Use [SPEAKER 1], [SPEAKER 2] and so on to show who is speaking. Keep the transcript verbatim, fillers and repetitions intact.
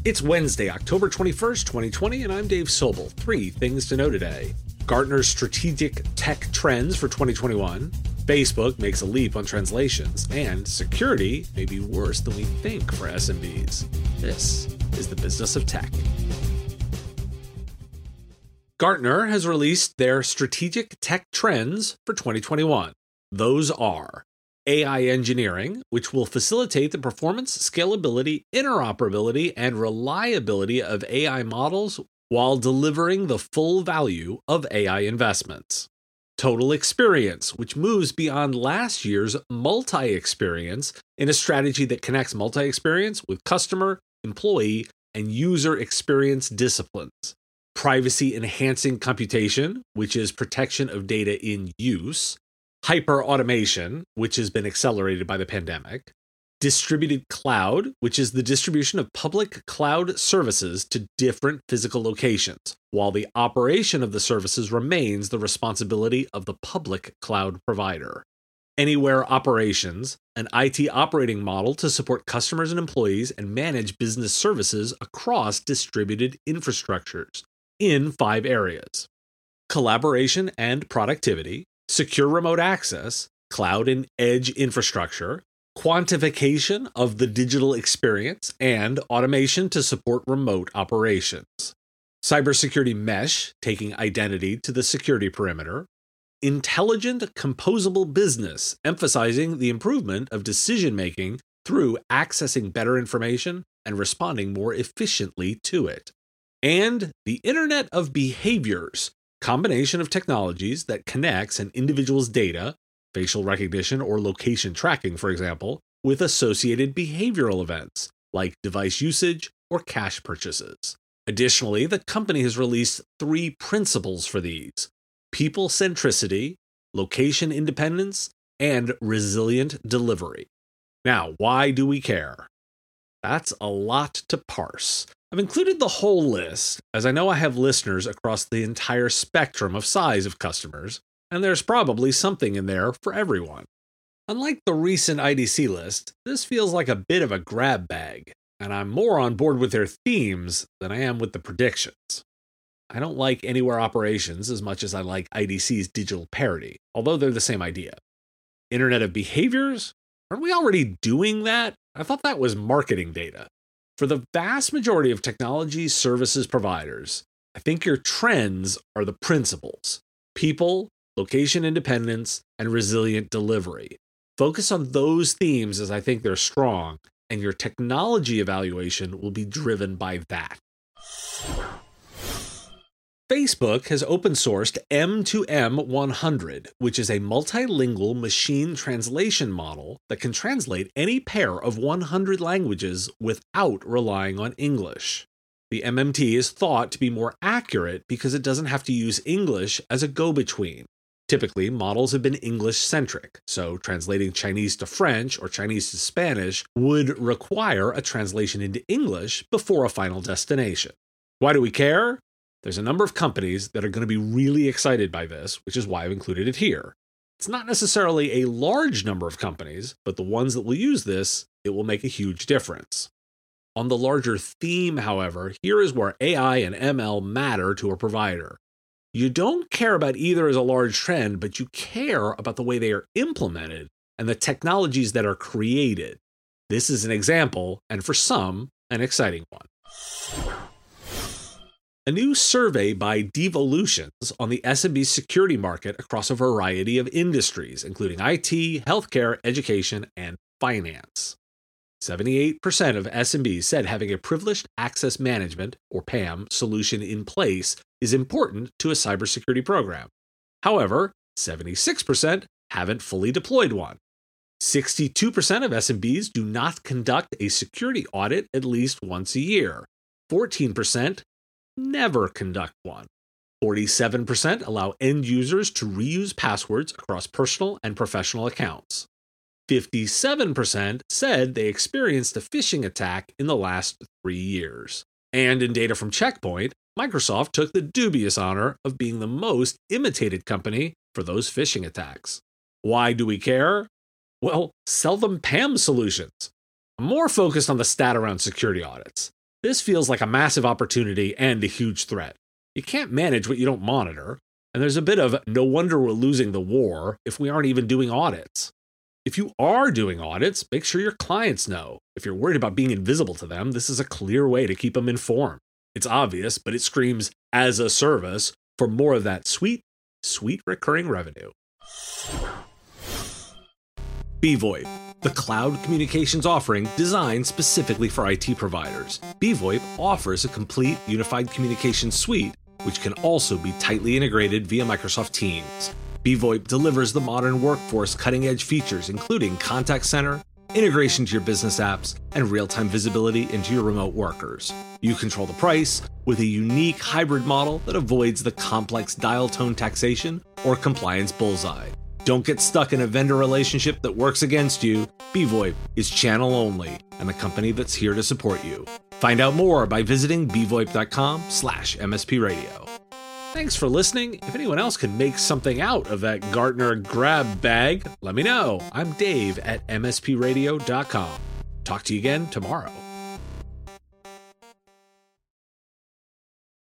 [SPEAKER 1] It's Wednesday, October twenty-first, twenty twenty, and I'm Dave Sobel. Three things to know today. Gartner's strategic tech trends for twenty twenty-one. Facebook makes a leap on translations, and security may be worse than we think for S M Bs. This is the business of tech. Gartner has released their strategic tech trends for twenty twenty-one. Those are A I engineering, which will facilitate the performance, scalability, interoperability, and reliability of A I models while delivering the full value of A I investments. Total experience, which moves beyond last year's multi-experience in a strategy that connects multi-experience with customer, employee, and user experience disciplines. Privacy-enhancing computation, which is protection of data in use. Hyper-automation, which has been accelerated by the pandemic. Distributed cloud, which is the distribution of public cloud services to different physical locations, while the operation of the services remains the responsibility of the public cloud provider. Anywhere operations, an I T operating model to support customers and employees and manage business services across distributed infrastructures in five areas: collaboration and productivity, secure remote access, cloud and edge infrastructure, quantification of the digital experience, and automation to support remote operations. Cybersecurity mesh, taking identity to the security perimeter. Intelligent composable business, emphasizing the improvement of decision-making through accessing better information and responding more efficiently to it. And the Internet of Behaviors, combination of technologies that connects an individual's data, facial recognition or location tracking, for example, with associated behavioral events like device usage or cash purchases. Additionally, the company has released three principles for these: people centricity, location independence, and resilient delivery. Now, why do we care? That's a lot to parse. I've included the whole list, as I know I have listeners across the entire spectrum of size of customers, and there's probably something in there for everyone. Unlike the recent I D C list, this feels like a bit of a grab bag, and I'm more on board with their themes than I am with the predictions. I don't like Anywhere Operations as much as I like I D C's digital parity, although they're the same idea. Internet of Behaviors? Aren't we already doing that? I thought that was marketing data. For the vast majority of technology services providers, I think your trends are the principles: people, location independence, and resilient delivery. Focus on those themes as I think they're strong, and your technology evaluation will be driven by that. Facebook has open-sourced M two M one hundred, which is a multilingual machine translation model that can translate any pair of one hundred languages without relying on English. The M M T is thought to be more accurate because it doesn't have to use English as a go-between. Typically, models have been English-centric, so translating Chinese to French or Chinese to Spanish would require a translation into English before a final destination. Why do we care? There's a number of companies that are going to be really excited by this, which is why I've included it here. It's not necessarily a large number of companies, but the ones that will use this, it will make a huge difference. On the larger theme, however, here is where A I and M L matter to a provider. You don't care about either as a large trend, but you care about the way they are implemented and the technologies that are created. This is an example, and for some, an exciting one. A new survey by Devolutions on the S M B security market across a variety of industries, including I T, healthcare, education, and finance. seventy-eight percent of S M Bs said having a privileged access management, or P A M, solution in place is important to a cybersecurity program. However, seventy-six percent haven't fully deployed one. sixty-two percent of S M Bs do not conduct a security audit at least once a year. fourteen percent never conduct one. forty-seven percent allow end users to reuse passwords across personal and professional accounts. fifty-seven percent said they experienced a phishing attack in the last three years. And in data from Checkpoint, Microsoft took the dubious honor of being the most imitated company for those phishing attacks. Why do we care? Well, sell them P A M solutions. I'm more focused on the stat around security audits. This feels like a massive opportunity and a huge threat. You can't manage what you don't monitor, and there's a bit of no wonder we're losing the war if we aren't even doing audits. If you are doing audits, make sure your clients know. If you're worried about being invisible to them, this is a clear way to keep them informed. It's obvious, but it screams as a service for more of that sweet, sweet recurring revenue. BVoIP, the cloud communications offering designed specifically for I T providers. BVoIP offers a complete unified communications suite, which can also be tightly integrated via Microsoft Teams. BVoIP delivers the modern workforce cutting-edge features, including contact center, integration to your business apps, and real-time visibility into your remote workers. You control the price with a unique hybrid model that avoids the complex dial tone taxation or compliance bullseye. Don't get stuck in a vendor relationship that works against you. BVoIP is channel only and the company that's here to support you. Find out more by visiting bvoip.com slash MSP radio. Thanks for listening. If anyone else can make something out of that Gartner grab bag, let me know. I'm Dave at M S P radio dot com. Talk to you again tomorrow.